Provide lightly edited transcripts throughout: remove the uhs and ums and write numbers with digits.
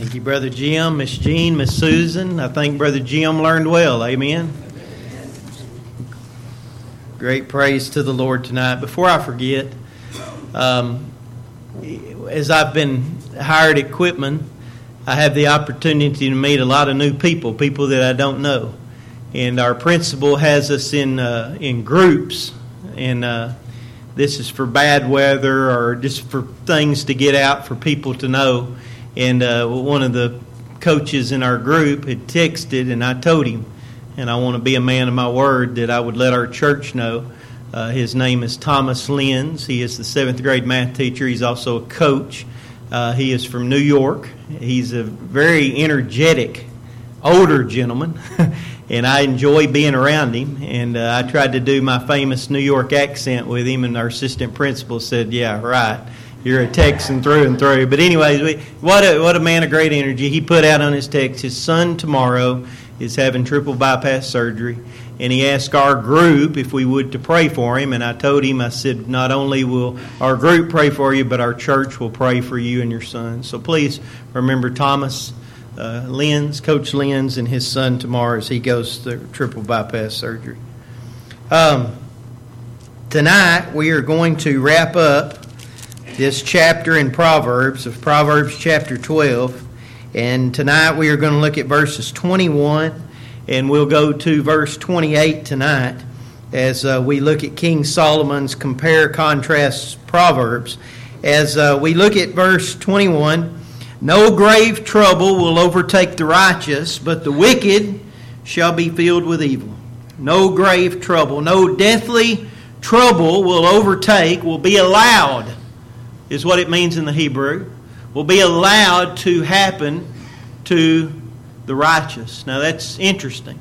Thank you, Brother Jim, Miss Jean, Miss Susan. I think Brother Jim learned well. Amen. Great praise to the Lord tonight. Before I forget, as I've been hired at Quitman, I have the opportunity to meet a lot of new people that I don't know. And our principal has us in groups, and this is for bad weather or just for things to get out for people to know. And one of the coaches in our group had texted, and I told him, and I want to be a man of my word, that I would let our church know. His name is Thomas Lenz. He is the 7th grade math teacher. He's also a coach. He is from New York. He's a very energetic, older gentleman, and I enjoy being around him. And I tried to do my famous New York accent with him, and our assistant principal said, "Yeah, right. You're a Texan through and through." But anyways, what a man of great energy. He put out on his text, his son tomorrow is having triple bypass surgery, and he asked our group if we would to pray for him. And I told him, I said, not only will our group pray for you, but our church will pray for you and your son. So please remember Thomas Lenz, Coach Lenz, and his son tomorrow as he goes through triple bypass surgery. Tonight we are going to wrap up this chapter in Proverbs chapter 12. And tonight we are going to look at verses 21, and we'll go to verse 28 tonight as we look at King Solomon's compare-contrast Proverbs. As we look at verse 21, "No grave trouble will overtake the righteous, but the wicked shall be filled with evil." No grave trouble, no deathly trouble will be allowed, is what it means in the Hebrew, will be allowed to happen to the righteous. Now that's interesting.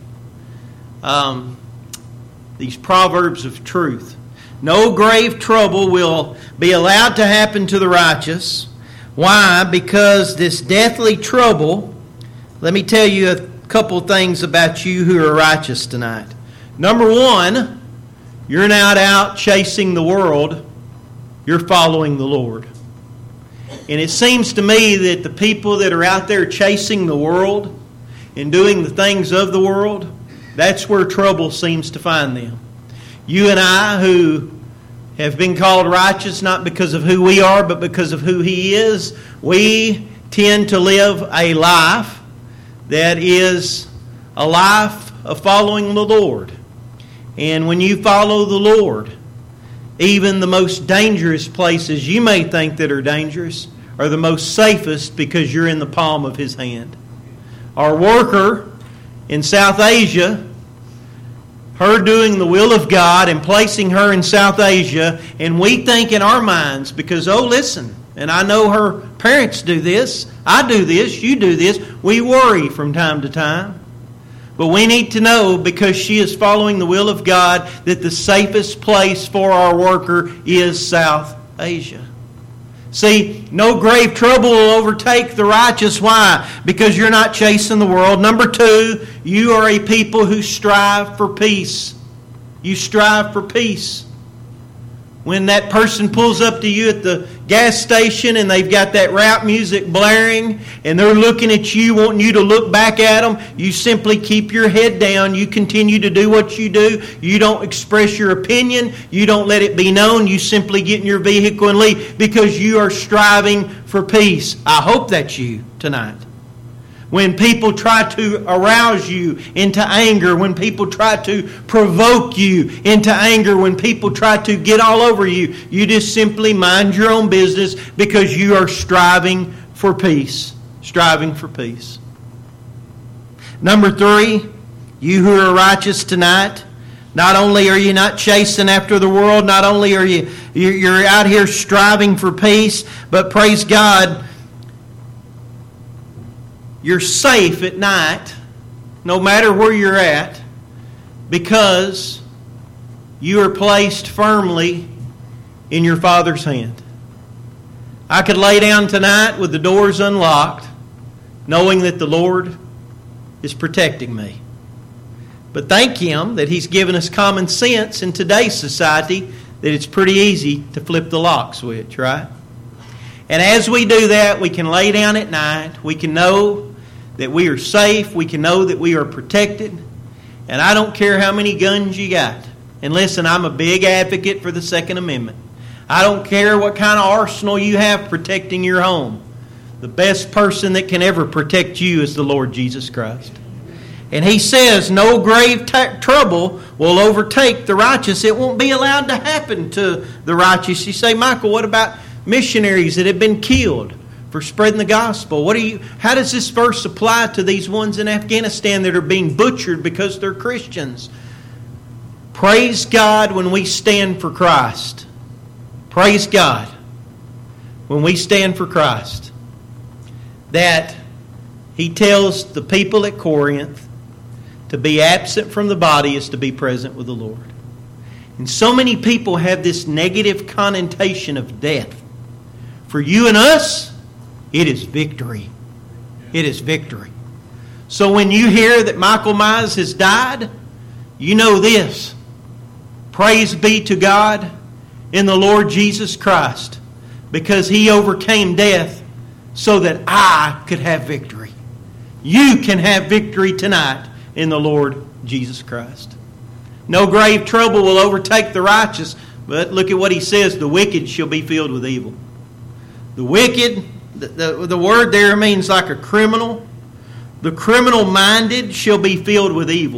These proverbs of truth. No grave trouble will be allowed to happen to the righteous. Why? Because this deathly trouble, let me tell you a couple things about you who are righteous tonight. Number one, you're not out chasing the world, you're following the Lord. And it seems to me that the people that are out there chasing the world and doing the things of the world, that's where trouble seems to find them. You and I, who have been called righteous not because of who we are, but because of who He is, we tend to live a life that is a life of following the Lord. And when you follow the Lord, even the most dangerous places you may think that are dangerous are the most safest because you're in the palm of His hand. Our worker in South Asia, her doing the will of God and placing her in South Asia, and we think in our minds, because, listen, and I know her parents do this, I do this, you do this, we worry from time to time. But we need to know, because she is following the will of God, that the safest place for our worker is South Asia. See, no grave trouble will overtake the righteous. Why? Because you're not chasing the world. Number two, you are a people who strive for peace. You strive for peace. When that person pulls up to you at the gas station and they've got that rap music blaring and they're looking at you, wanting you to look back at them, you simply keep your head down. You continue to do what you do. You don't express your opinion. You don't let it be known. You simply get in your vehicle and leave because you are striving for peace. I hope that's you tonight. When people try to arouse you into anger, when people try to provoke you into anger, when people try to get all over you, you just simply mind your own business because you are striving for peace. Striving for peace. Number three, you who are righteous tonight, not only are you not chasing after the world, not only are you're out here striving for peace, but praise God, you're safe at night, no matter where you're at, because you are placed firmly in your Father's hand. I could lay down tonight with the doors unlocked, knowing that the Lord is protecting me. But thank Him that He's given us common sense in today's society that it's pretty easy to flip the lock switch, right? And as we do that, we can lay down at night. We can know that we are safe. We can know that we are protected. And I don't care how many guns you got. And listen, I'm a big advocate for the Second Amendment. I don't care what kind of arsenal you have protecting your home. The best person that can ever protect you is the Lord Jesus Christ. And He says no grave trouble will overtake the righteous. It won't be allowed to happen to the righteous. You say, Michael, what about missionaries that have been killed for spreading the gospel? How does this verse apply to these ones in Afghanistan that are being butchered because they're Christians? Praise God when we stand for Christ. Praise God when we stand for Christ. That He tells the people at Corinth to be absent from the body is to be present with the Lord. And so many people have this negative connotation of death. For you and us, it is victory. It is victory. So when you hear that Michael Mize has died, you know this. Praise be to God in the Lord Jesus Christ, because He overcame death so that I could have victory. You can have victory tonight in the Lord Jesus Christ. No grave trouble will overtake the righteous, but look at what He says, the wicked shall be filled with evil. The wicked, the word there means like a criminal. The criminal-minded shall be filled with evil.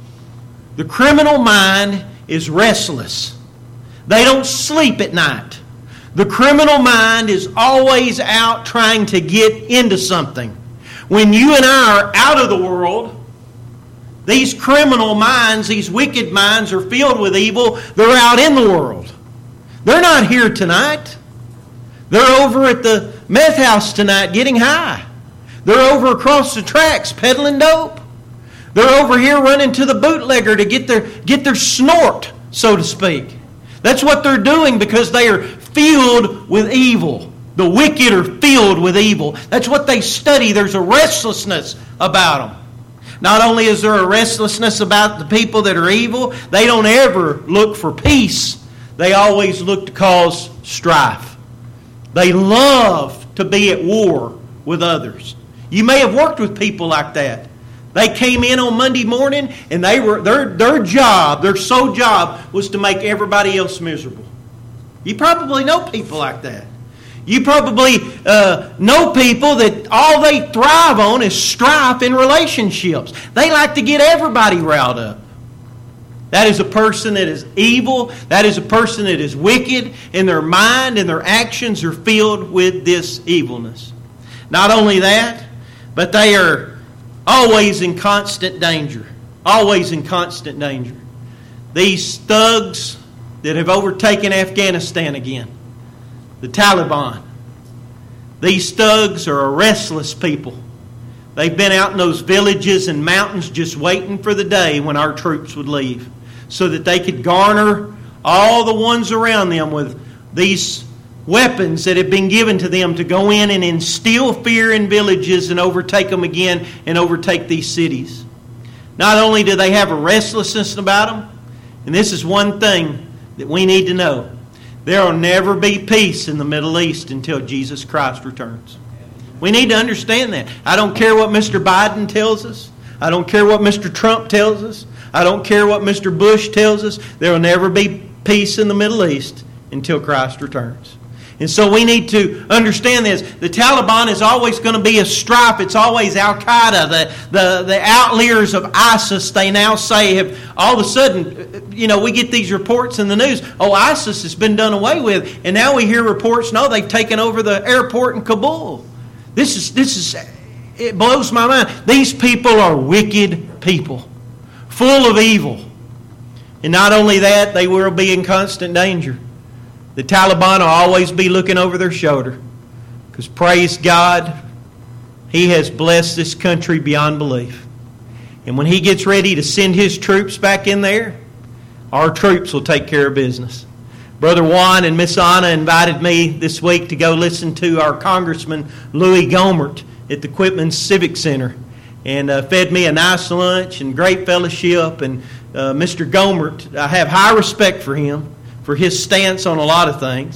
The criminal mind is restless. They don't sleep at night. The criminal mind is always out trying to get into something. When you and I are out of the world, these criminal minds, these wicked minds are filled with evil. They're out in the world. They're not here tonight. They're over at the meth house tonight getting high. They're over across the tracks peddling dope. They're over here running to the bootlegger to get their snort, so to speak. That's what they're doing because they are filled with evil. The wicked are filled with evil. That's what they study. There's a restlessness about them. Not only is there a restlessness about the people that are evil, they don't ever look for peace. They always look to cause strife. They love to be at war with others. You may have worked with people like that. They came in on Monday morning and their sole job was to make everybody else miserable. You probably know people like that. You probably know people that all they thrive on is strife in relationships. They like to get everybody riled up. That is a person that is evil. That is a person that is wicked. And their mind and their actions are filled with this evilness. Not only that, but they are always in constant danger. Always in constant danger. These thugs that have overtaken Afghanistan again. The Taliban. These thugs are a restless people. They've been out in those villages and mountains just waiting for the day when our troops would leave so that they could garner all the ones around them with these weapons that have been given to them to go in and instill fear in villages and overtake them again and overtake these cities. Not only do they have a restlessness about them, and this is one thing that we need to know. There will never be peace in the Middle East until Jesus Christ returns. We need to understand that. I don't care what Mr. Biden tells us. I don't care what Mr. Trump tells us. I don't care what Mr. Bush tells us. There will never be peace in the Middle East until Christ returns. And so we need to understand this. The Taliban is always going to be a strife. It's always Al-Qaeda. The outliers of ISIS, they now say, have all of a sudden, we get these reports in the news. Oh, ISIS has been done away with. And now we hear reports, no, they've taken over the airport in Kabul. It blows my mind. These people are wicked people, full of evil. And not only that, they will be in constant danger. The Taliban will always be looking over their shoulder. Because praise God, He has blessed this country beyond belief. And when He gets ready to send His troops back in there, our troops will take care of business. Brother Juan and Miss Anna invited me this week to go listen to our Congressman Louis Gohmert at the Quitman Civic Center. And fed me a nice lunch and great fellowship. And Mr. Gohmert, I have high respect for him, for his stance on a lot of things.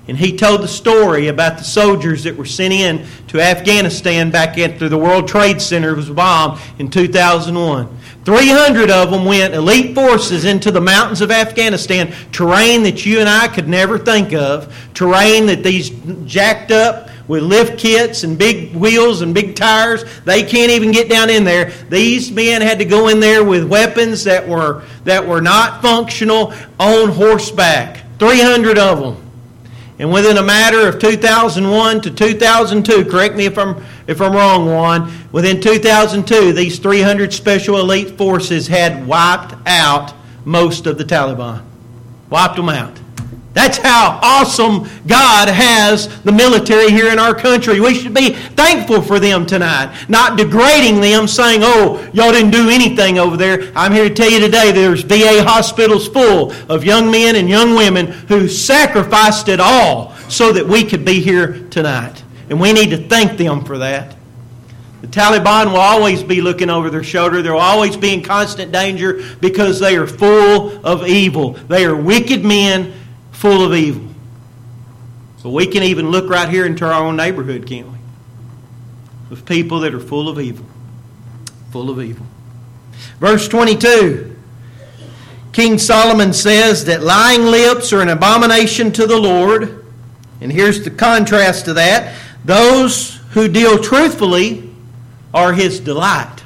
And he told the story about the soldiers that were sent in to Afghanistan back after the World Trade Center was bombed in 2001. 300 of them went, elite forces, into the mountains of Afghanistan, terrain that you and I could never think of, terrain that these jacked up with lift kits and big wheels and big tires, they can't even get down in there. These men had to go in there with weapons that were not functional, on horseback. 300 of them. And within a matter of 2001 to 2002, correct me if I'm wrong, Juan, within 2002, these 300 special elite forces had wiped out most of the Taliban. Wiped them out. That's how awesome God has the military here in our country. We should be thankful for them tonight, not degrading them, saying, oh, y'all didn't do anything over there. I'm here to tell you today there's VA hospitals full of young men and young women who sacrificed it all so that we could be here tonight. And we need to thank them for that. The Taliban will always be looking over their shoulder. They'll always be in constant danger because they are full of evil. They are wicked men full of evil. But we can even look right here into our own neighborhood, can't we? With people that are full of evil. Full of evil. Verse 22. King Solomon says that lying lips are an abomination to the Lord. And here's the contrast to that. Those who deal truthfully are His delight.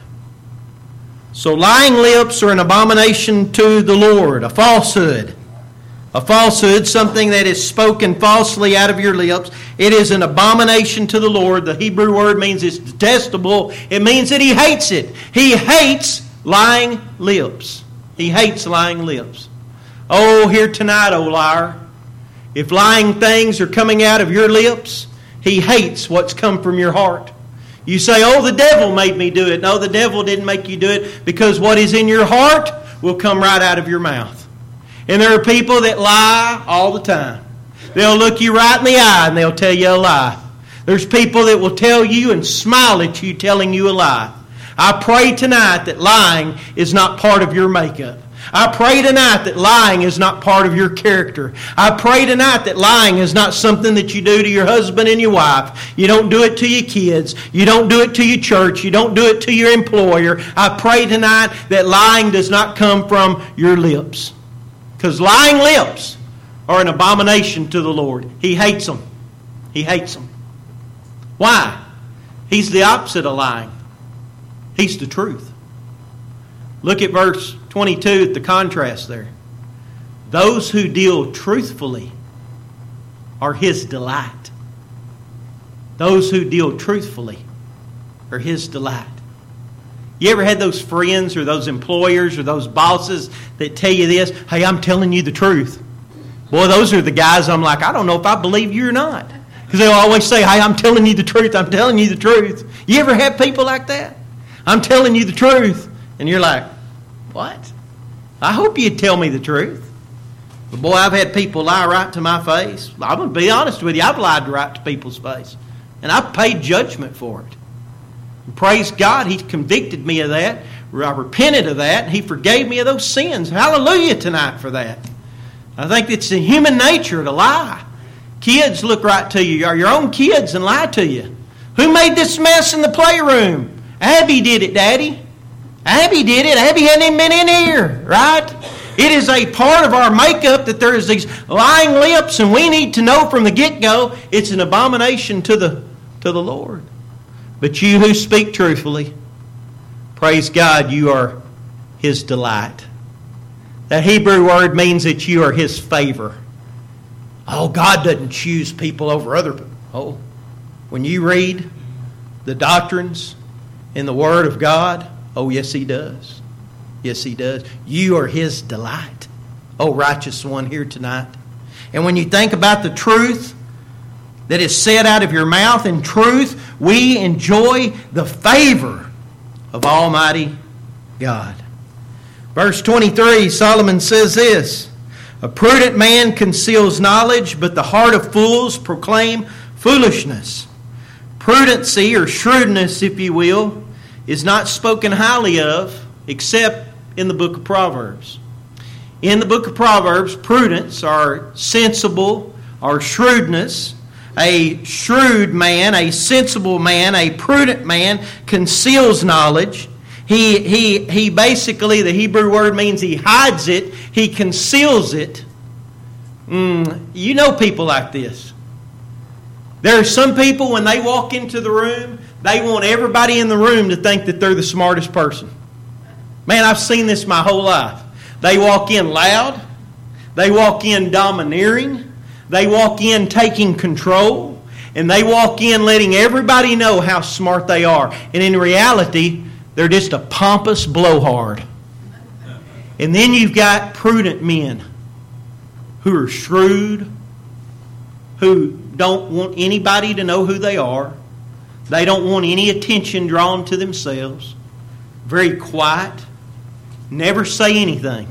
So lying lips are an abomination to the Lord. A falsehood. A falsehood, something that is spoken falsely out of your lips. It is an abomination to the Lord. The Hebrew word means it's detestable. It means that He hates it. He hates lying lips. He hates lying lips. Oh, here tonight, O liar, if lying things are coming out of your lips, He hates what's come from your heart. You say, oh, the devil made me do it. No, the devil didn't make you do it, because what is in your heart will come right out of your mouth. And there are people that lie all the time. They'll look you right in the eye and they'll tell you a lie. There's people that will tell you and smile at you telling you a lie. I pray tonight that lying is not part of your makeup. I pray tonight that lying is not part of your character. I pray tonight that lying is not something that you do to your husband and your wife. You don't do it to your kids. You don't do it to your church. You don't do it to your employer. I pray tonight that lying does not come from your lips. Because lying lips are an abomination to the Lord. He hates them. He hates them. Why? He's the opposite of lying. He's the truth. Look at verse 22 at the contrast there. Those who deal truthfully are His delight. Those who deal truthfully are His delight. You ever had those friends or those employers or those bosses that tell you this? Hey, I'm telling you the truth. Boy, those are the guys I'm like, I don't know if I believe you or not. Because they'll always say, hey, I'm telling you the truth. I'm telling you the truth. You ever have people like that? I'm telling you the truth. And you're like, what? I hope you'd tell me the truth. But boy, I've had people lie right to my face. I'm going to be honest with you. I've lied right to people's face. And I've paid judgment for it. Praise God, He convicted me of that. I repented of that. And He forgave me of those sins. Hallelujah tonight for that. I think it's in human nature to lie. Kids look right to you, your own kids, and lie to you. Who made this mess in the playroom? Abby did it, Daddy. Abby did it. Abby hadn't even been in here, right? It is a part of our makeup that there is these lying lips, and we need to know from the get-go it's an abomination to the Lord. But you who speak truthfully, praise God, you are His delight. That Hebrew word means that you are His favor. Oh, God doesn't choose people over other people. Oh, when you read the doctrines in the Word of God, oh, yes, He does. Yes, He does. You are His delight. Oh, righteous one here tonight. And when you think about the truth that is said out of your mouth, in truth, we enjoy the favor of Almighty God. Verse 23, Solomon says this, a prudent man conceals knowledge, but the heart of fools proclaim foolishness. Prudency, or shrewdness, if you will, is not spoken highly of except in the book of Proverbs. In the book of Proverbs, prudence, or sensible, or shrewdness. A shrewd man, a sensible man, a prudent man conceals knowledge. He basically, the Hebrew word means he hides it, he conceals it. You know people like this. There are some people, when they walk into the room, they want everybody in the room to think that they're the smartest person. Man, I've seen this my whole life. They walk in loud. They walk in domineering. They walk in taking control. And they walk in letting everybody know how smart they are. And in reality, they're just a pompous blowhard. And then you've got prudent men who are shrewd, who don't want anybody to know who they are. They don't want any attention drawn to themselves. Very quiet. Never say anything.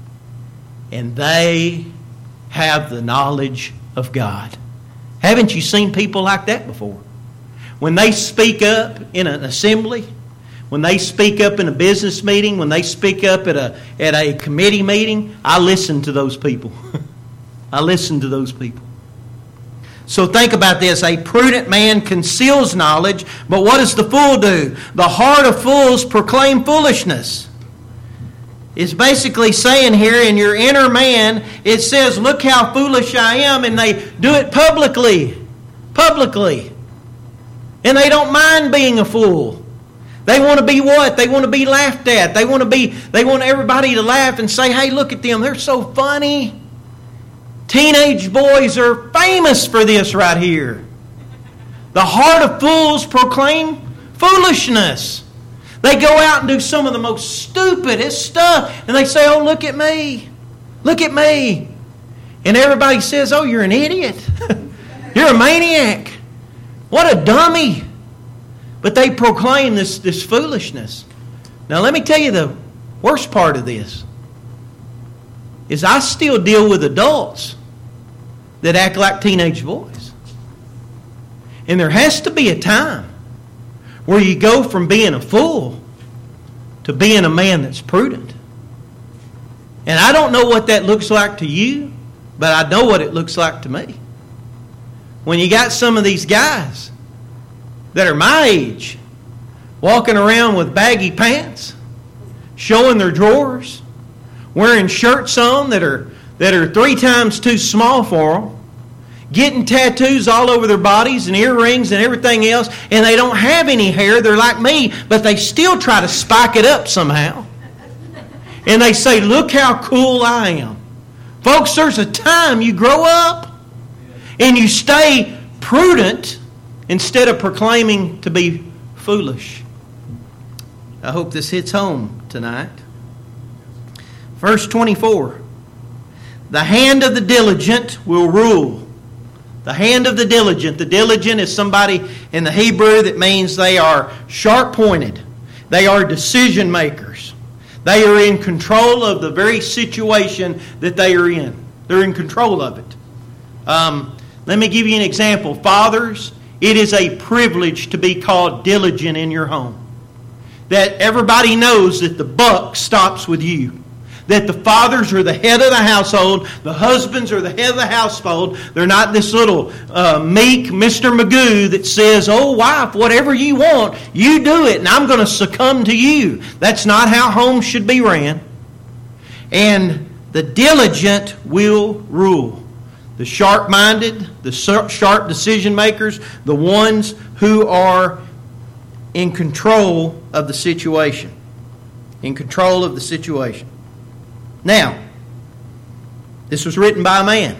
And they have the knowledge of God. Haven't you seen people like that before? When they speak up in an assembly, when they speak up in a business meeting, when they speak up at a committee meeting, I listen to those people. I listen to those people. So think about this. A prudent man conceals knowledge, but what does the fool do? The heart of fools proclaim foolishness. It's basically saying here in your inner man, it says, look how foolish I am, and they do it publicly. Publicly. And they don't mind being a fool. They want to be what? They want to be laughed at. They want everybody to laugh and say, hey, look at them. They're so funny. Teenage boys are famous for this right here. The heart of fools proclaim foolishness. They go out and do some of the most stupidest stuff. And they say, oh, look at me. Look at me. And everybody says, oh, you're an idiot. You're a maniac. What a dummy. But they proclaim this foolishness. Now, let me tell you the worst part of this. Is I still deal with adults that act like teenage boys. And there has to be a time where you go from being a fool to being a man that's prudent. And I don't know what that looks like to you, but I know what it looks like to me. When you got some of these guys that are my age walking around with baggy pants, showing their drawers, wearing shirts on that are 3 times too small for them, getting tattoos all over their bodies and earrings and everything else, and they don't have any hair. They're like me, but they still try to spike it up somehow. And they say, look how cool I am. Folks, there's a time you grow up and you stay prudent instead of proclaiming to be foolish. I hope this hits home tonight. Verse 24. The hand of the diligent will rule. The hand of the diligent. The diligent is somebody in the Hebrew that means they are sharp-pointed. They are decision makers. They are in control of the very situation that they are in. They're in control of it. Let me give you an example. Fathers, it is a privilege to be called diligent in your home. That everybody knows that the buck stops with you. That the fathers are the head of the household. The husbands are the head of the household. They're not this little meek Mr. Magoo that says, oh, wife, whatever you want, you do it, and I'm going to succumb to you. That's not how homes should be ran. And the diligent will rule. The sharp-minded, the sharp decision makers, the ones who are in control of the situation. In control of the situation. Now, this was written by a man,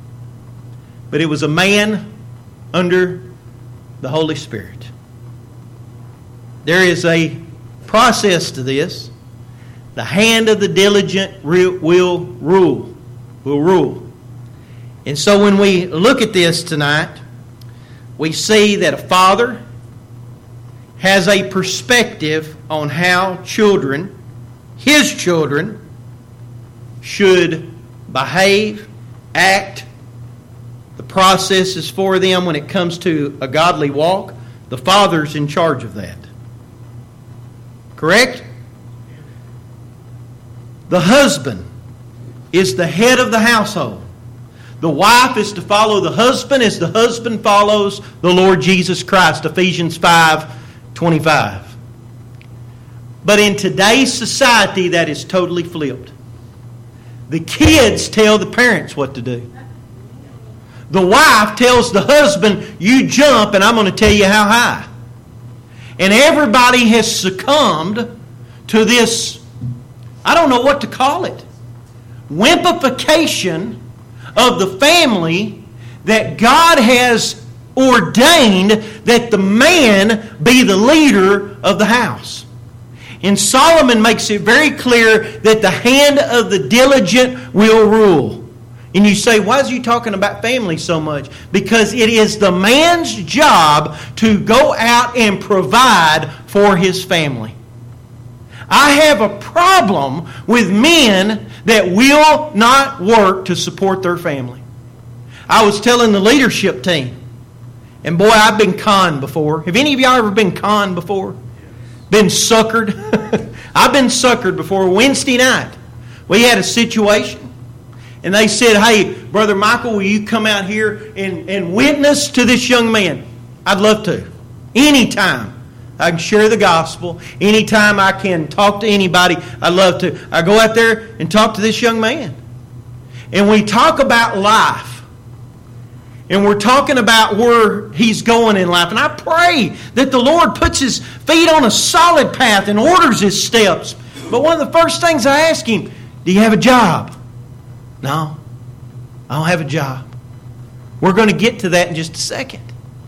but it was a man under the Holy Spirit. There is a process to this. The hand of the diligent will rule. And so when we look at this tonight, we see that a father has a perspective on how children, his children, should behave, act. The process is for them when it comes to a godly walk. The father's in charge of that. Correct? The husband is the head of the household. The wife is to follow the husband as the husband follows the Lord Jesus Christ, Ephesians 5:25. But in today's society, that is totally flipped. The kids tell the parents what to do. The wife tells the husband, you jump and I'm going to tell you how high. And everybody has succumbed to this, I don't know what to call it, wimpification of the family that God has ordained that the man be the leader of the house. And Solomon makes it very clear that the hand of the diligent will rule. And you say, why is he talking about family so much? Because it is the man's job to go out and provide for his family. I have a problem with men that will not work to support their family. I was telling the leadership team, and boy, I've been conned before. Have any of y'all ever been conned before? Been suckered? I've been suckered before. Wednesday night, we had a situation, and they said, hey, Brother Michael, will you come out here and witness to this young man? I'd love to. Anytime I can share the gospel, anytime I can talk to anybody, I'd love to. I go out there and talk to this young man. And we talk about life. And we're talking about where he's going in life. And I pray that the Lord puts his feet on a solid path and orders his steps. But one of the first things I ask him, do you have a job? No, I don't have a job. We're going to get to that in just a second.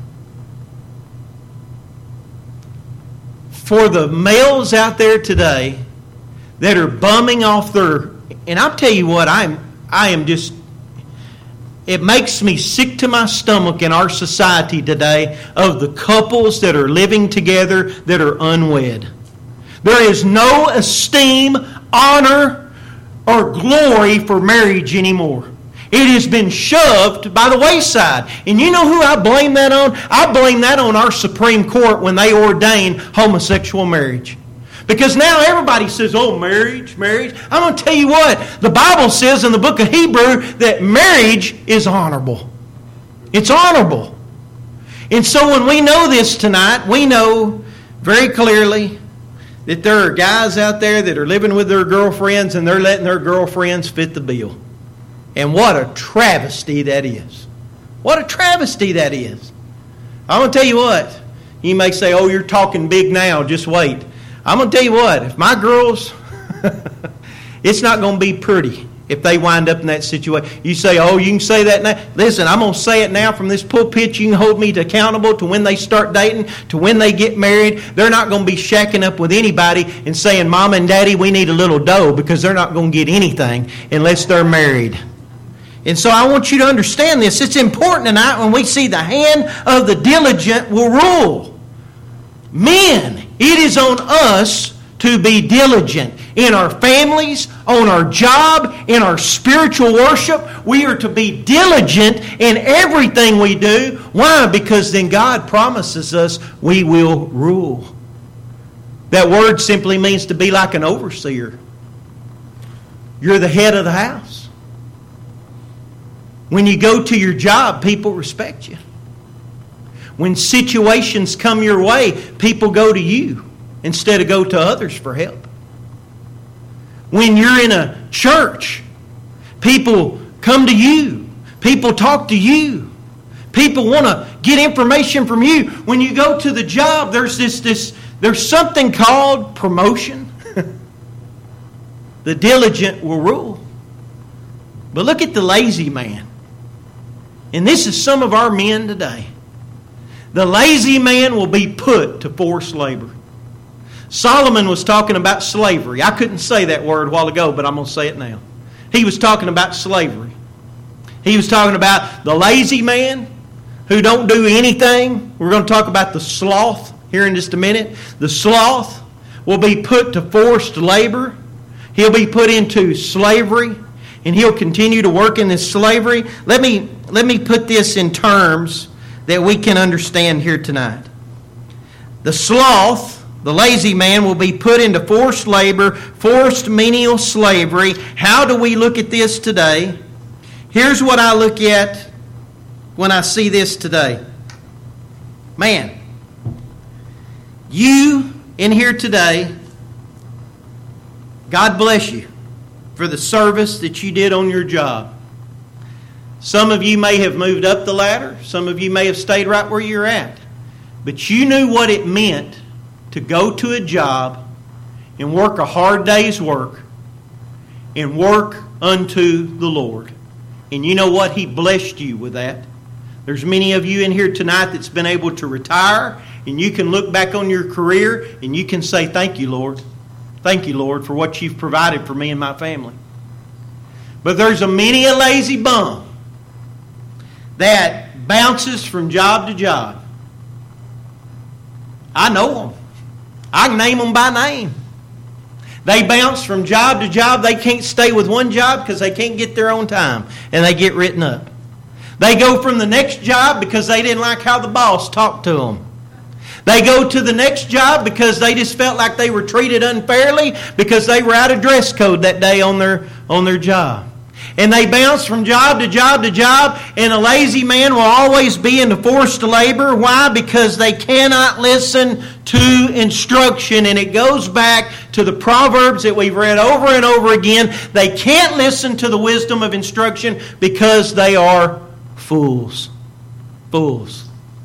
For the males out there today that are bumming off their... And I'll tell you what, I am just... It makes me sick to my stomach in our society today of the couples that are living together that are unwed. There is no esteem, honor, or glory for marriage anymore. It has been shoved by the wayside. And you know who I blame that on? I blame that on our Supreme Court when they ordained homosexual marriage. Because now everybody says, oh, marriage. I'm going to tell you what. The Bible says in the book of Hebrew that marriage is honorable. It's honorable. And so when we know this tonight, we know very clearly that there are guys out there that are living with their girlfriends and they're letting their girlfriends fit the bill. And what a travesty that is. What a travesty that is. I'm going to tell you what. You may say, oh, you're talking big now. Just wait. I'm going to tell you what, if my girls, it's not going to be pretty if they wind up in that situation. You say, oh, you can say that now. Listen, I'm going to say it now from this pulpit. You can hold me accountable to when they start dating, to when they get married. They're not going to be shacking up with anybody and saying, Mom and Daddy, we need a little dough, because they're not going to get anything unless they're married. And so I want you to understand this. It's important tonight when we see the hand of the diligent will rule. Men, it is on us to be diligent in our families, on our job, in our spiritual worship. We are to be diligent in everything we do. Why? Because then God promises us we will rule. That word simply means to be like an overseer. You're the head of the house. When you go to your job, people respect you. When situations come your way, people go to you instead of go to others for help. When you're in a church, people come to you. People talk to you. People want to get information from you. When you go to the job, there's something called promotion. The diligent will rule. But look at the lazy man. And this is some of our men today. The lazy man will be put to forced labor. Solomon was talking about slavery. I couldn't say that word a while ago, but I'm going to say it now. He was talking about slavery. He was talking about the lazy man who don't do anything. We're going to talk about the sloth here in just a minute. The sloth will be put to forced labor. He'll be put into slavery, and he'll continue to work in this slavery. Let me put this in terms that we can understand here tonight. The sloth, the lazy man, will be put into forced labor, forced menial slavery. How do we look at this today? Here's what I look at when I see this today. Man, you in here today, God bless you for the service that you did on your job. Some of you may have moved up the ladder. Some of you may have stayed right where you're at. But you knew what it meant to go to a job and work a hard day's work and work unto the Lord. And you know what? He blessed you with that. There's many of you in here tonight that's been able to retire, and you can look back on your career and you can say, thank you, Lord. Thank you, Lord, for what you've provided for me and my family. But there's many a lazy bum that bounces from job to job. I know them. I can name them by name. They bounce from job to job. They can't stay with one job because they can't get their own time, and they get written up. They go from the next job because they didn't like how the boss talked to them. They go to the next job because they just felt like they were treated unfairly because they were out of dress code that day on their job. And they bounce from job to job to job, and a lazy man will always be in the forced labor. Why? Because they cannot listen to instruction. And it goes back to the Proverbs that we've read over and over again. They can't listen to the wisdom of instruction because they are fools. Fools.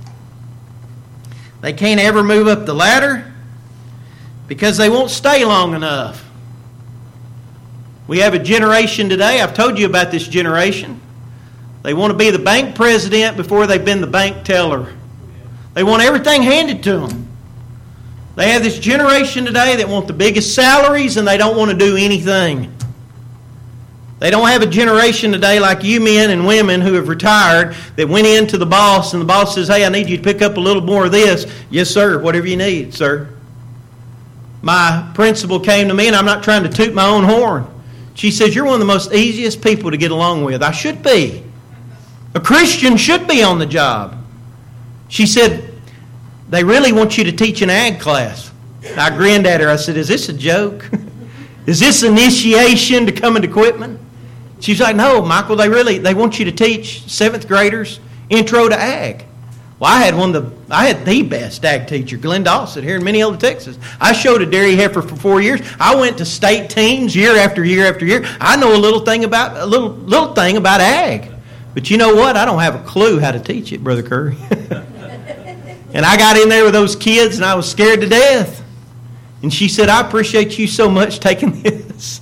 They can't ever move up the ladder because they won't stay long enough. We have a generation today, I've told you about this generation. They want to be the bank president before they've been the bank teller. They want everything handed to them. They have this generation today that want the biggest salaries and they don't want to do anything. They don't have a generation today like you men and women who have retired that went into the boss and the boss says, hey, I need you to pick up a little more of this. Yes, sir, whatever you need, sir. My principal came to me, and I'm not trying to toot my own horn. She says, you're one of the most easiest people to get along with. I should be. A Christian should be on the job. She said, they really want you to teach an ag class. I grinned at her. I said, is this a joke? Is this initiation to coming to Quitman? She's like, no, Michael, they want you to teach 7th graders intro to ag. Well, I had the best ag teacher, Glenn Dawson, here in Mineola, Texas. I showed a dairy heifer for 4 years. I went to state teams year after year after year. I know a little thing about ag. But you know what? I don't have a clue how to teach it, Brother Curry. And I got in there with those kids, and I was scared to death. And she said, I appreciate you so much taking this.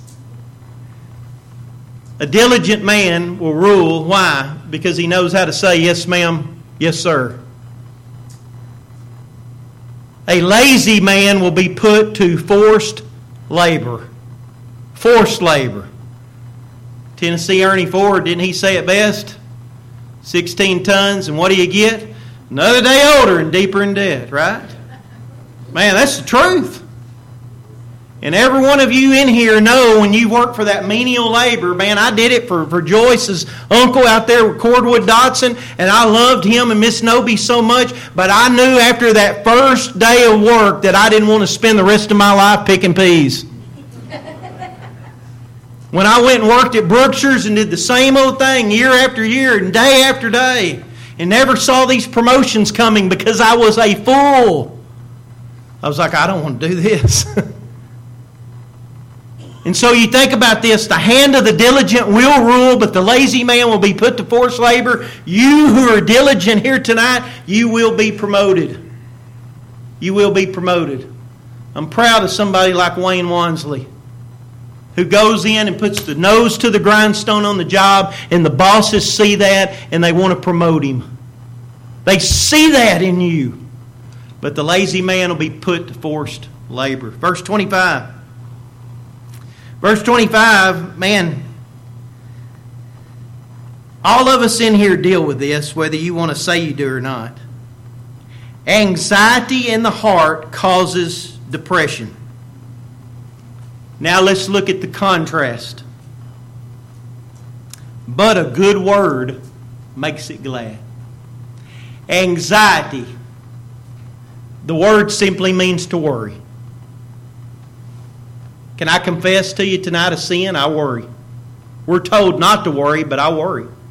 A diligent man will rule. Why? Because he knows how to say, yes, ma'am, yes, sir. A lazy man will be put to forced labor. Forced labor. Tennessee Ernie Ford, didn't he say it best? 16 tons, and what do you get? Another day older and deeper in debt, right? Man, that's the truth. And every one of you in here know when you work for that menial labor, man, I did it for Joyce's uncle out there with Cordwood Dotson, and I loved him and Miss Noby so much, but I knew after that first day of work that I didn't want to spend the rest of my life picking peas. When I went and worked at Brookshire's and did the same old thing year after year and day after day, and never saw these promotions coming because I was a fool, I was like, I don't want to do this. And so you think about this, the hand of the diligent will rule, but the lazy man will be put to forced labor. You who are diligent here tonight, you will be promoted. You will be promoted. I'm proud of somebody like Wayne Wansley, who goes in and puts the nose to the grindstone on the job, and the bosses see that, and they want to promote him. They see that in you. But the lazy man will be put to forced labor. Verse 25. Verse 25, man, all of us in here deal with this, whether you want to say you do or not. Anxiety in the heart causes depression. Now let's look at the contrast. But a good word makes it glad. Anxiety, the word simply means to worry. Can I confess to you tonight a sin? I worry. We're told not to worry, but I worry.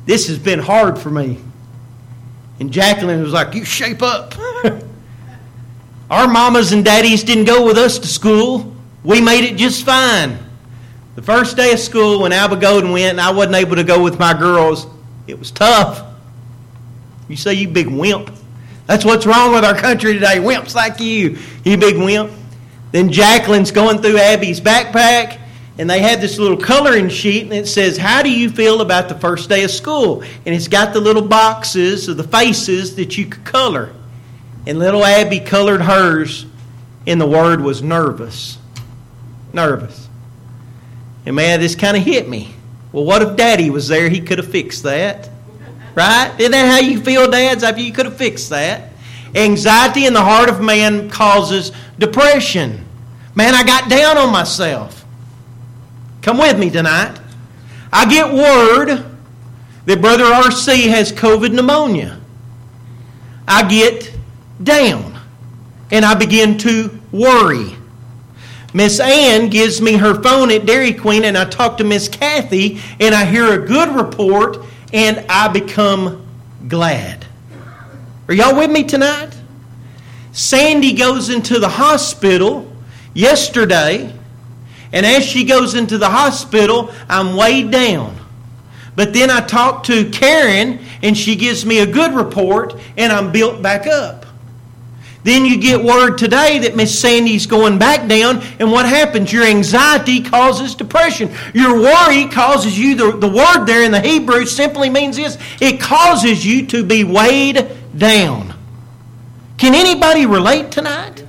this has been hard for me. And Jacqueline was like, you shape up. Our mamas and daddies didn't go with us to school. We made it just fine. The first day of school when Alba Golden went and I wasn't able to go with my girls, it was tough. You say, you big wimp. That's what's wrong with our country today. Wimps like you big wimp. Then Jacqueline's going through Abby's backpack, and they had this little coloring sheet, and it says, how do you feel about the first day of school? And it's got the little boxes of the faces that you could color. And little Abby colored hers, and the word was nervous. Nervous. And man, this kind of hit me. Well, what if Daddy was there? He could have fixed that. Right? Isn't that how you feel, dads? I mean, you could have fixed that. Anxiety in the heart of man causes depression. Man, I got down on myself. Come with me tonight. I get word that Brother R.C. has COVID pneumonia. I get down. And I begin to worry. Miss Ann gives me her phone at Dairy Queen, and I talk to Miss Kathy, and I hear a good report, and I become glad. Are y'all with me tonight? Sandy goes into the hospital yesterday, and as she goes into the hospital, I'm weighed down. But then I talk to Karen, and she gives me a good report, and I'm built back up. Then you get word today that Miss Sandy's going back down, and what happens? Your anxiety causes depression. Your worry causes you, the word there in the Hebrew simply means this, it causes you to be weighed down. Can anybody relate tonight?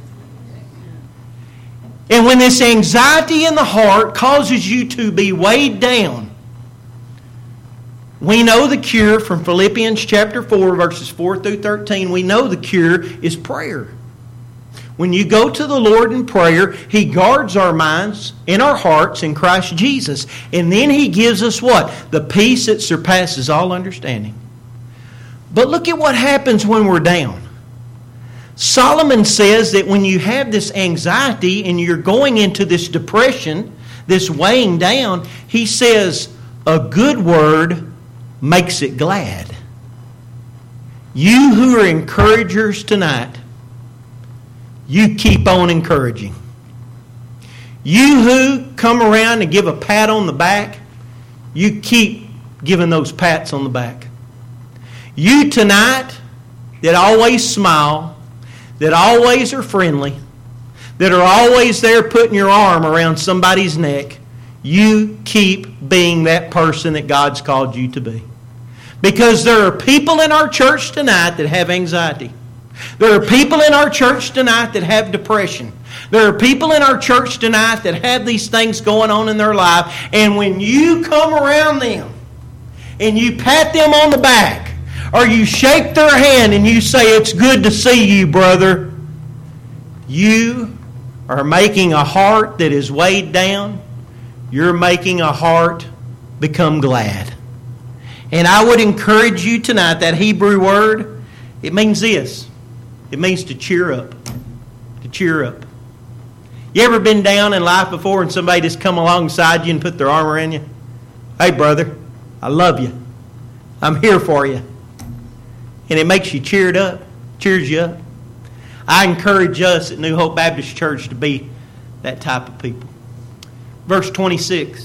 And when this anxiety in the heart causes you to be weighed down, we know the cure from Philippians chapter 4, verses 4 through 13. We know the cure is prayer. When you go to the Lord in prayer, He guards our minds and our hearts in Christ Jesus. And then He gives us what? The peace that surpasses all understanding. But look at what happens when we're down. Solomon says that when you have this anxiety and you're going into this depression, this weighing down, he says, a good word makes it glad. You who are encouragers tonight, you keep on encouraging. You who come around and give a pat on the back, you keep giving those pats on the back. You tonight that always smile, that always are friendly, that are always there putting your arm around somebody's neck, you keep being that person that God's called you to be. Because there are people in our church tonight that have anxiety. There are people in our church tonight that have depression. There are people in our church tonight that have these things going on in their life. And when you come around them and you pat them on the back or you shake their hand and you say, it's good to see you, brother, you are making a heart that is weighed down. You're making a heart become glad. And I would encourage you tonight, that Hebrew word, it means this. It means to cheer up. To cheer up. You ever been down in life before and somebody just come alongside you and put their arm around you? Hey, brother, I love you. I'm here for you. And it makes you cheered up. Cheers you up. I encourage us at New Hope Baptist Church to be that type of people. Verse 26.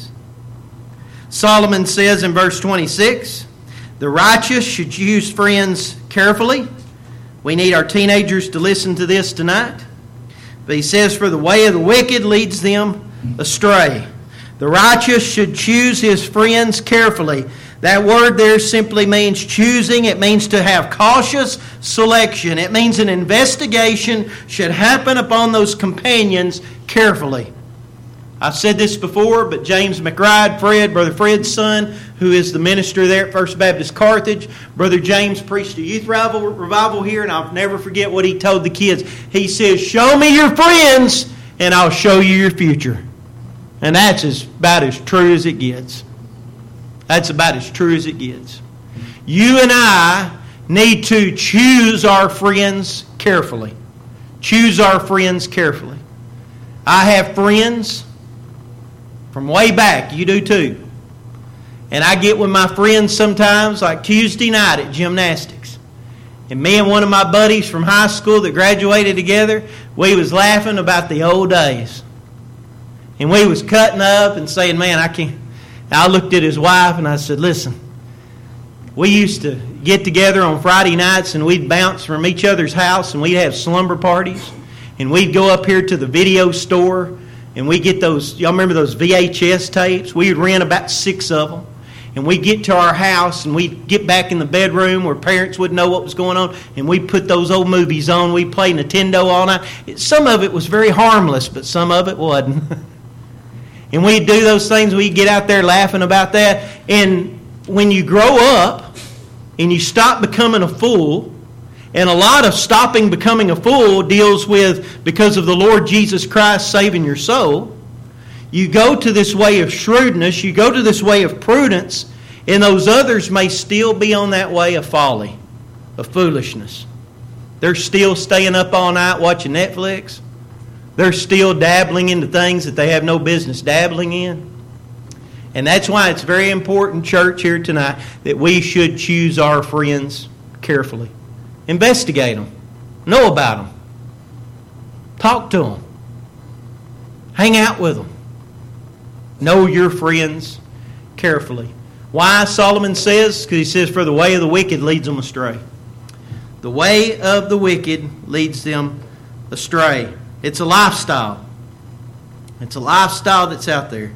Solomon says in verse 26, the righteous should choose friends carefully. We need our teenagers to listen to this tonight. But he says, for the way of the wicked leads them astray. The righteous should choose his friends carefully. That word there simply means choosing. It means to have cautious selection. It means an investigation should happen upon those companions carefully. I've said this before, but James McBride, Brother Fred's son, who is the minister there at First Baptist Carthage, Brother James preached a youth revival here, and I'll never forget what he told the kids. He says, show me your friends, and I'll show you your future. And that's about as true as it gets. That's about as true as it gets. You and I need to choose our friends carefully. Choose our friends carefully. I have friends from way back. You do too. And I get with my friends sometimes, like Tuesday night at gymnastics. And me and one of my buddies from high school that graduated together, we was laughing about the old days. And we was cutting up and saying, man, I can't. I looked at his wife and I said, listen, we used to get together on Friday nights and we'd bounce from each other's house and we'd have slumber parties. And we'd go up here to the video store and we'd get those, y'all remember those VHS tapes? We'd rent about 6 of them. And we'd get to our house and we'd get back in the bedroom where parents wouldn't know what was going on. And we'd put those old movies on. We'd play Nintendo all night. Some of it was very harmless, but some of it wasn't. And we'd do those things. We'd get out there laughing about that. And when you grow up and you stop becoming a fool, and a lot of stopping becoming a fool deals with because of the Lord Jesus Christ saving your soul, you go to this way of shrewdness, you go to this way of prudence, and those others may still be on that way of folly, of foolishness. They're still staying up all night watching Netflix. They're still dabbling into things that they have no business dabbling in. And that's why it's very important, church, here tonight, that we should choose our friends carefully. Investigate them. Know about them. Talk to them. Hang out with them. Know your friends carefully. Why? Solomon says, because he says, for the way of the wicked leads them astray. The way of the wicked leads them astray. It's a lifestyle. It's a lifestyle that's out there.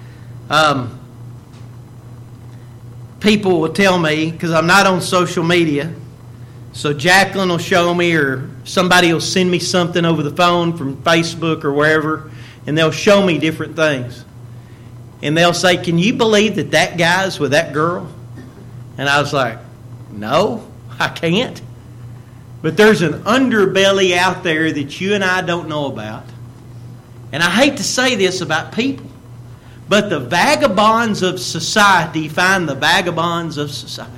People will tell me, because I'm not on social media, so Jacqueline will show me or somebody will send me something over the phone from Facebook or wherever, and they'll show me different things. And they'll say, can you believe that that guy's with that girl? And I was like, no, I can't. But there's an underbelly out there that you and I don't know about. And I hate to say this about people, but the vagabonds of society find the vagabonds of society.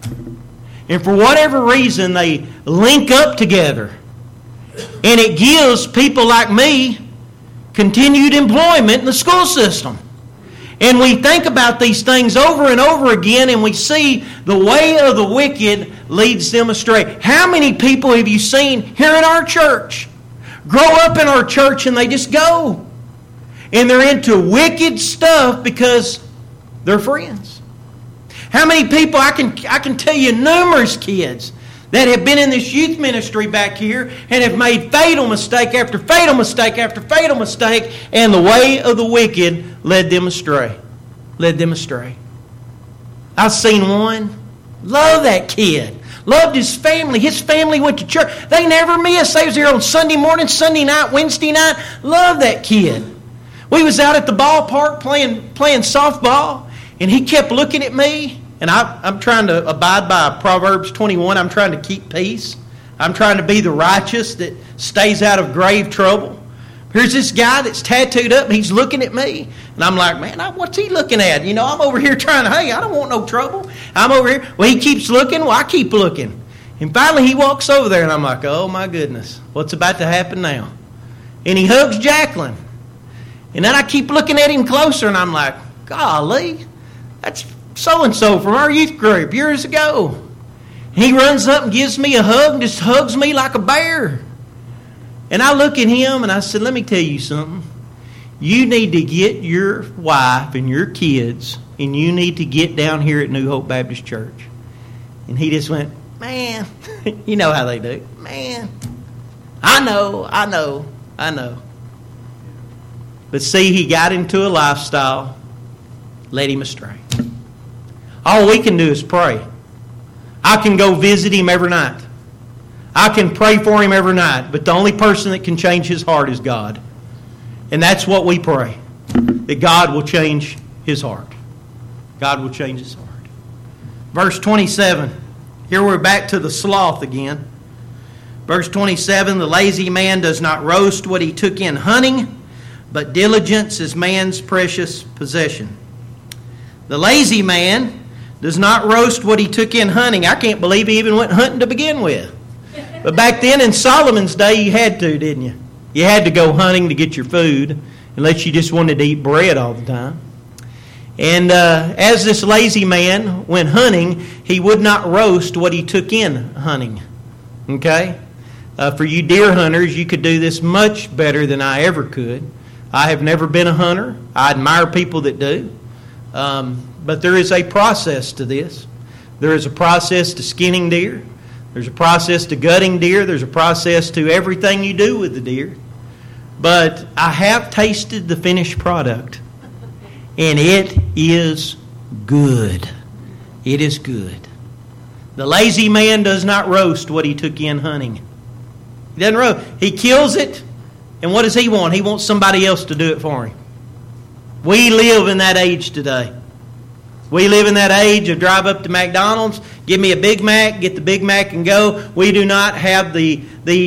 And for whatever reason, they link up together. And it gives people like me continued employment in the school system. And we think about these things over and over again, and we see the way of the wicked leads them astray. How many people have you seen here in our church grow up in our church and they just go? And they're into wicked stuff because they're friends. How many people, I can tell you numerous kids that have been in this youth ministry back here and have made fatal mistake after fatal mistake after fatal mistake, and the way of the wicked led them astray. Led them astray. I've seen one. Love that kid. Loved his family. His family went to church. They never missed. They was here on Sunday morning, Sunday night, Wednesday night. Love that kid. We was out at the ballpark playing softball, and he kept looking at me. And I'm trying to abide by Proverbs 21. I'm trying to keep peace. I'm trying to be the righteous that stays out of grave trouble. Here's this guy that's tattooed up, and he's looking at me. And I'm like, man, what's he looking at? You know, I'm over here trying to, hey, I don't want no trouble. I'm over here. Well, he keeps looking. Well, I keep looking. And finally, he walks over there, and I'm like, oh, my goodness. What's about to happen now? And he hugs Jacqueline. And then I keep looking at him closer, and I'm like, golly, that's so-and-so from our youth group years ago. He runs up and gives me a hug and just hugs me like a bear. And I look at him and I said, let me tell you something. You need to get your wife and your kids and you need to get down here at New Hope Baptist Church. And he just went, man, you know how they do. Man, I know. But see, he got into a lifestyle, led him astray. All we can do is pray. I can go visit him every night. I can pray for him every night. But the only person that can change his heart is God. And that's what we pray. That God will change his heart. God will change his heart. Verse 27. Here we're back to the sloth again. Verse 27. The lazy man does not roast what he took in hunting, but diligence is man's precious possession. The lazy man does not roast what he took in hunting. I can't believe he even went hunting to begin with. But back then in Solomon's day, you had to, didn't you? You had to go hunting to get your food, unless you just wanted to eat bread all the time. And as this lazy man went hunting, he would not roast what he took in hunting. Okay? For you deer hunters, you could do this much better than I ever could. I have never been a hunter. I admire people that do. But there is a process to this. There is a process to skinning deer. There's a process to gutting deer. There's a process to everything you do with the deer. But I have tasted the finished product, and it is good. It is good. The lazy man does not roast what he took in hunting. He doesn't roast. He kills it, and what does he want? He wants somebody else to do it for him. We live in that age today. We live in that age of drive up to McDonald's, give me a Big Mac, get the Big Mac and go. We do not have the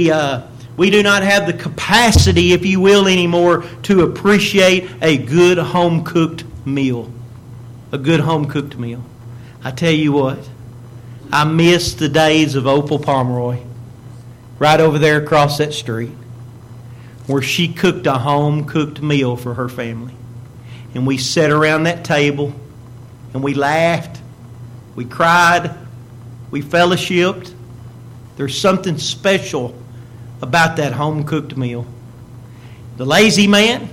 capacity, if you will, anymore to appreciate a good home-cooked meal. A good home-cooked meal. I tell you what, I miss the days of Opal Pomeroy, right over there across that street, where she cooked a home-cooked meal for her family. And we sat around that table, and we laughed, we cried, we fellowshipped. There's something special about that home-cooked meal. The lazy man,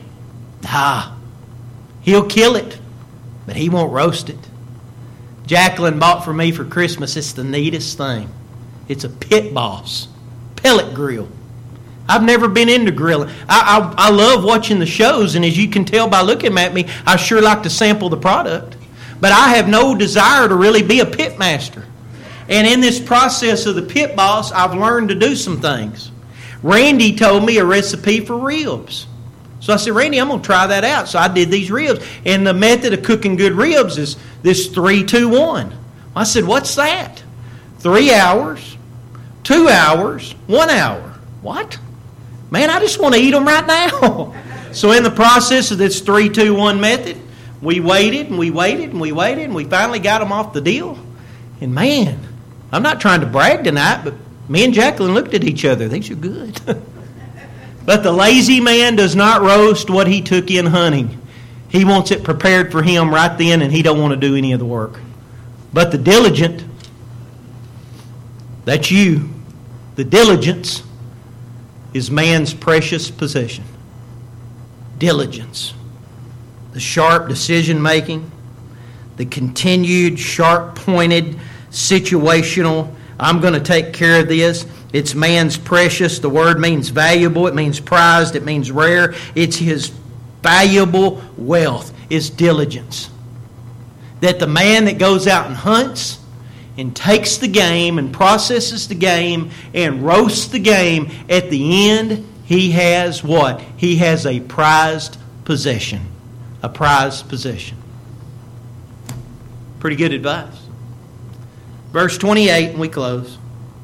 he'll kill it, but he won't roast it. Jacqueline bought for me for Christmas, it's the neatest thing. It's a Pit Boss pellet grill. I've never been into grilling. I love watching the shows, and as you can tell by looking at me, I sure like to sample the product. But I have no desire to really be a pit master. And in this process of the Pit Boss, I've learned to do some things. Randy told me a recipe for ribs. So I said, Randy, I'm going to try that out. So I did these ribs. And the method of cooking good ribs is this 3-2-1. I said, what's that? 3 hours, 2 hours, 1 hour. What? Man, I just want to eat them right now. So in the process of this 3-2-1 method, we waited and we waited and we waited and we finally got them off the deal. And man, I'm not trying to brag tonight, but me and Jacqueline looked at each other. These are good. But the lazy man does not roast what he took in hunting. He wants it prepared for him right then, and he don't want to do any of the work. But the diligent, that's you. The diligence is man's precious possession. Diligence. The sharp decision making, the continued sharp-pointed, situational, I'm going to take care of this. It's man's precious. The word means valuable. It means prized. It means rare. It's his valuable wealth is diligence. That the man that goes out and hunts and takes the game and processes the game and roasts the game, at the end he has what? He has a prized possession. A prized possession. Pretty good advice. Verse 28, and we close.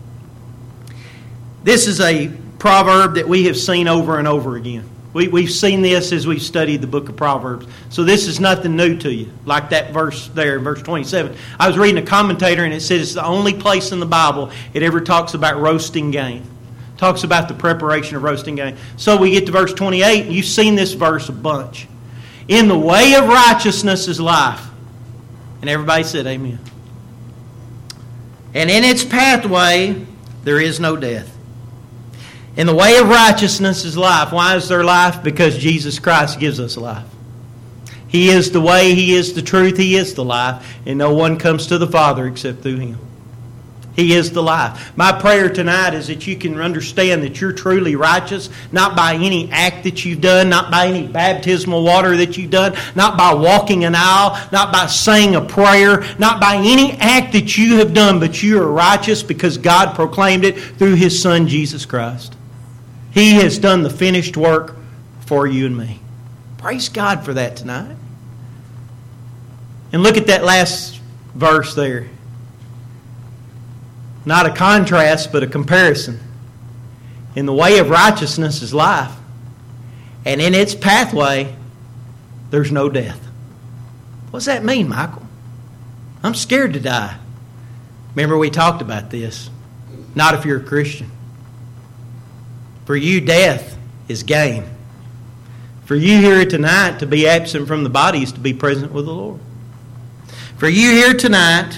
This is a proverb that we have seen over and over again. We've seen this as we've studied the book of Proverbs. So this is nothing new to you. Like that verse there, verse 27. I was reading a commentator and it said it's the only place in the Bible it ever talks about roasting game. Talks about the preparation of roasting game. So we get to verse 28 and you've seen this verse a bunch. In the way of righteousness is life. And everybody said amen. And in its pathway there is no death. In the way of righteousness is life. Why is there life? Because Jesus Christ gives us life. He is the way, He is the truth, He is the life. And no one comes to the Father except through Him. He is the life. My prayer tonight is that you can understand that you're truly righteous, not by any act that you've done, not by any baptismal water that you've done, not by walking an aisle, not by saying a prayer, not by any act that you have done, but you are righteous because God proclaimed it through His Son, Jesus Christ. He has done the finished work for you and me. Praise God for that tonight. And look at that last verse there. Not a contrast, but a comparison. In the way of righteousness is life, and in its pathway, there's no death. What does that mean, Michael? I'm scared to die. Remember we talked about this. Not if you're a Christian. For you, death is gain. For you here tonight, to be absent from the body is to be present with the Lord. For you here tonight,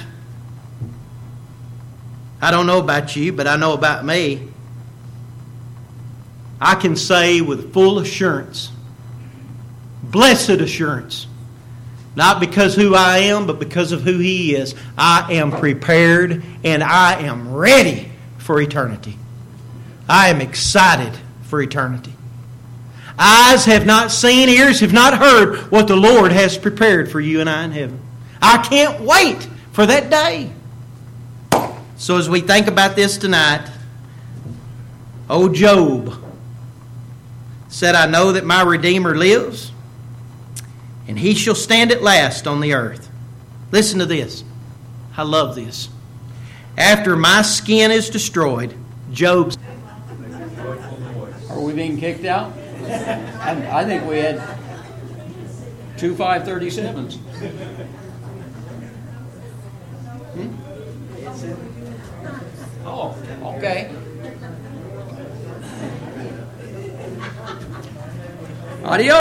I don't know about you, but I know about me. I can say with full assurance, blessed assurance, not because who I am, but because of who He is, I am prepared and I am ready for eternity. I am excited for eternity. Eyes have not seen, ears have not heard what the Lord has prepared for you and I in heaven. I can't wait for that day. So as we think about this tonight, old Job said, I know that my Redeemer lives, and He shall stand at last on the earth. Listen to this. I love this. After my skin is destroyed, Job... Are we being kicked out? I think we had 2 537s. Oh, okay. Adios.